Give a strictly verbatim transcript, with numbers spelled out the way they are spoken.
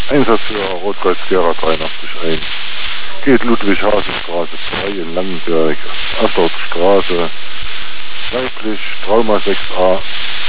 Einsatzführer Rot-Gold-Gera dreiundachtzig ein. Geht Ludwig-Hasen-Straße zwei in Langenberg, Astortstraße, weiblich, Trauma sechs a,